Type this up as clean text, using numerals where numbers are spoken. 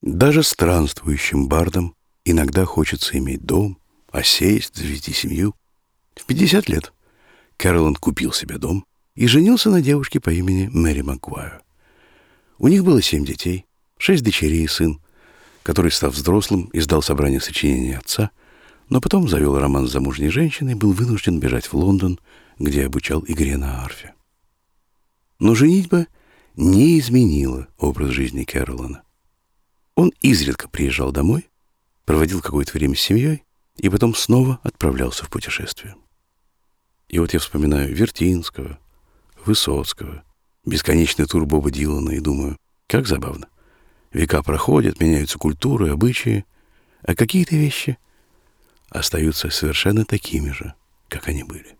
Даже странствующим бардам иногда хочется иметь дом, осесть, завести семью. В 50 лет Кэролан купил себе дом и женился на девушке по имени Мэри Магуайр. У них было 7 детей, 6 дочерей и сын, который, став взрослым, издал собрание сочинений отца, но потом завел роман с замужней женщиной и был вынужден бежать в Лондон, где обучал игре на арфе. Но женитьба не изменила образ жизни Кэролана. Он изредка приезжал домой, проводил какое-то время с семьей и потом снова отправлялся в путешествие. И вот я вспоминаю Вертинского, Высоцкого, бесконечный тур Боба Дилана и думаю, как забавно. Века проходят, меняются культуры, обычаи, а какие-то вещи остаются совершенно такими же, как они были.